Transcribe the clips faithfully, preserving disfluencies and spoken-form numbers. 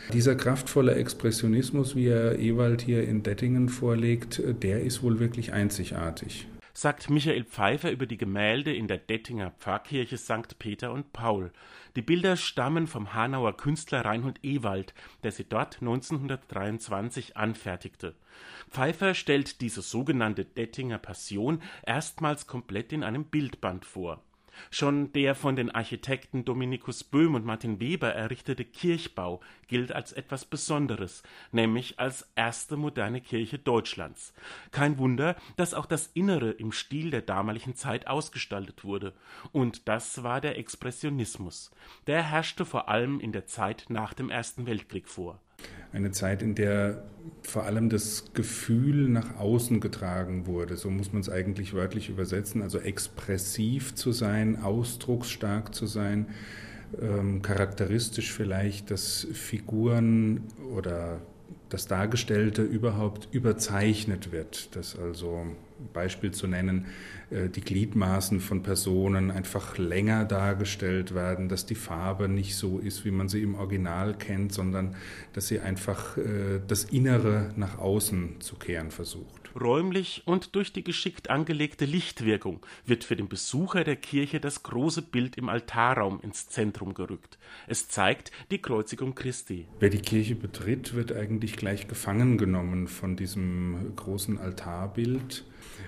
Dieser kraftvolle Expressionismus, wie er Ewald hier in Dettingen vorlegt, der ist wohl wirklich einzigartig. Sagt Michael Pfeiffer über die Gemälde in der Dettinger Pfarrkirche Sankt Peter und Paul. Die Bilder stammen vom Hanauer Künstler Reinhold Ewald, der sie dort neunzehnhundertdreiundzwanzig anfertigte. Pfeiffer stellt diese sogenannte Dettinger Passion erstmals komplett in einem Bildband vor. Schon der von den Architekten Dominikus Böhm und Martin Weber errichtete Kirchbau gilt als etwas Besonderes, nämlich als erste moderne Kirche Deutschlands. Kein Wunder, dass auch das Innere im Stil der damaligen Zeit ausgestaltet wurde. Und das war der Expressionismus. Der herrschte vor allem in der Zeit nach dem Ersten Weltkrieg vor. Eine Zeit, in der vor allem das Gefühl nach außen getragen wurde, so muss man es eigentlich wörtlich übersetzen, also expressiv zu sein, ausdrucksstark zu sein, ähm, charakteristisch vielleicht, dass Figuren oder das Dargestellte überhaupt überzeichnet wird, dass also, Beispiel zu nennen, die Gliedmaßen von Personen einfach länger dargestellt werden, dass die Farbe nicht so ist, wie man sie im Original kennt, sondern dass sie einfach das Innere nach außen zu kehren versucht. Räumlich und durch die geschickt angelegte Lichtwirkung wird für den Besucher der Kirche das große Bild im Altarraum ins Zentrum gerückt. Es zeigt die Kreuzigung Christi. Wer die Kirche betritt, wird eigentlich gleich gefangen genommen von diesem großen Altarbild.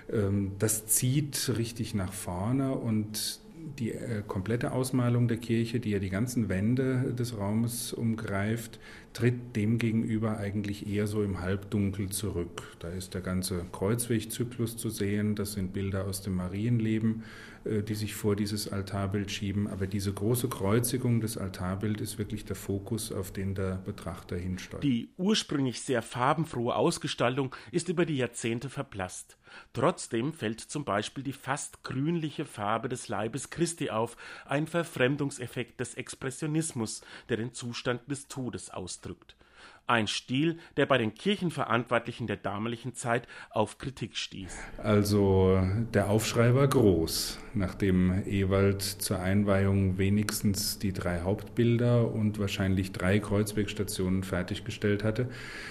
Das zieht richtig nach vorne und die äh, komplette Ausmalung der Kirche, die ja die ganzen Wände des Raumes umgreift, tritt demgegenüber eigentlich eher so im Halbdunkel zurück. Da ist der ganze Kreuzwegzyklus zu sehen, das sind Bilder aus dem Marienleben, äh, die sich vor dieses Altarbild schieben, aber diese große Kreuzigung des Altarbilds ist wirklich der Fokus, auf den der Betrachter hinsteuert. Die ursprünglich sehr farbenfrohe Ausgestaltung ist über die Jahrzehnte verblasst. Trotzdem fällt zum Beispiel die fast grünliche Farbe des Leibes Christi auf, ein Verfremdungseffekt des Expressionismus, der den Zustand des Todes ausdrückt. Ein Stil, der bei den Kirchenverantwortlichen der damaligen Zeit auf Kritik stieß. Also der Aufschrei war groß, nachdem Ewald zur Einweihung wenigstens die drei Hauptbilder und wahrscheinlich drei Kreuzwegstationen fertiggestellt hatte,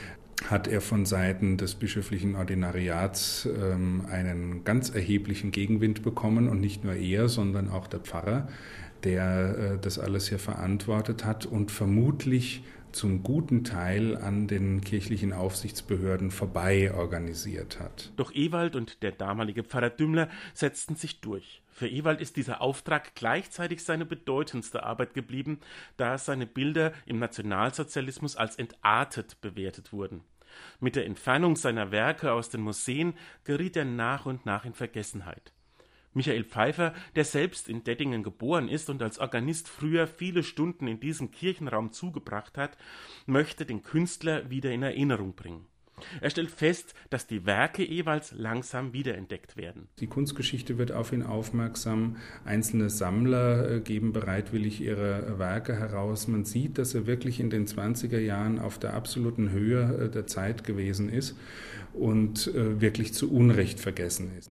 hat er von Seiten des bischöflichen Ordinariats ähm, einen ganz erheblichen Gegenwind bekommen und nicht nur er, sondern auch der Pfarrer, der äh, das alles hier verantwortet hat und vermutlich zum guten Teil an den kirchlichen Aufsichtsbehörden vorbei organisiert hat. Doch Ewald und der damalige Pfarrer Dümmler setzten sich durch. Für Ewald ist dieser Auftrag gleichzeitig seine bedeutendste Arbeit geblieben, da seine Bilder im Nationalsozialismus als entartet bewertet wurden. Mit der Entfernung seiner Werke aus den Museen geriet er nach und nach in Vergessenheit. Michael Pfeiffer, der selbst in Dettingen geboren ist und als Organist früher viele Stunden in diesem Kirchenraum zugebracht hat, möchte den Künstler wieder in Erinnerung bringen. Er stellt fest, dass die Werke Ewalds langsam wiederentdeckt werden. Die Kunstgeschichte wird auf ihn aufmerksam. Einzelne Sammler geben bereitwillig ihre Werke heraus. Man sieht, dass er wirklich in den zwanziger Jahren auf der absoluten Höhe der Zeit gewesen ist und wirklich zu Unrecht vergessen ist.